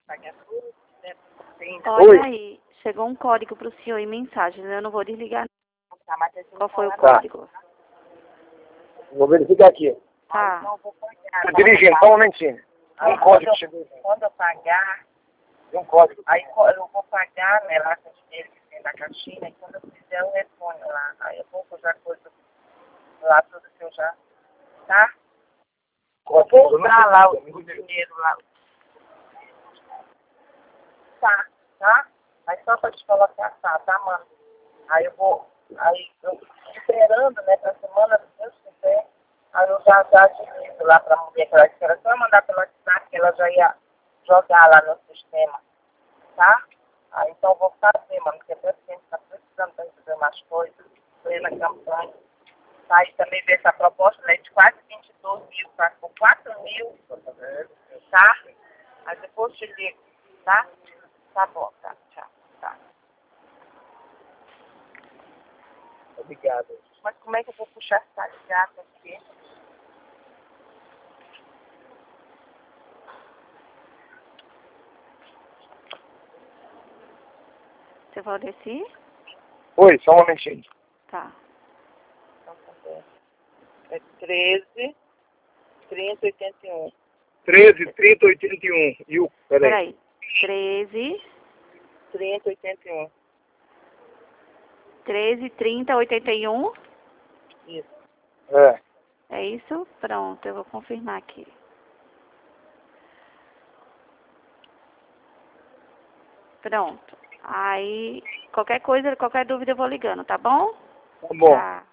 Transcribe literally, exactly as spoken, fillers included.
Olha Oi. aí, chegou um código para o senhor em mensagem, eu não vou desligar. Qual foi o Tá. código? Vou verificar aqui. Tá. Tô dirigindo, só um momentinho. Tem um código que chegou. Quando eu pagar, Tem um código. aí co- eu vou pagar, né, lá com o dinheiro que tem da caixinha, e quando eu fizer eu reponho lá. Aí eu vou já coisa lá, tudo que eu já, tá? Eu vou usar lá o, o dinheiro lá. Tá, tá? Aí só pra te colocar, tá, tá, mano? Aí eu vou, aí eu esperando, né, pra semana, se Deus quiser, aí eu já, já divido lá pra mulher que ela disse que era só mandar pelo WhatsApp que ela já ia jogar lá no sistema, tá? Aí então eu vou fazer, mano, porque até sempre tá precisando de fazer umas coisas, foi na campanha. Tá? E também ver essa proposta, né, de quase vinte e dois mil, tá? Com quatro mil, tá? Aí depois eu te ligo, tá? Tá bom, tá, tchau, tá. Obrigado. Mas como é que eu vou puxar essa gata aqui? Você vai descer? Oi, só um momentinho. Tá. Então, tá bem. É treze, trinta, oitenta e um. treze, trinta, oitenta e um. E o... Peraí. Peraí. treze, trinta, oitenta e um. treze, trinta, oitenta e um. Isso. É. É isso? Pronto, eu vou confirmar aqui. Pronto. Aí, qualquer coisa, qualquer dúvida eu vou ligando, tá bom? Tá bom. Tá.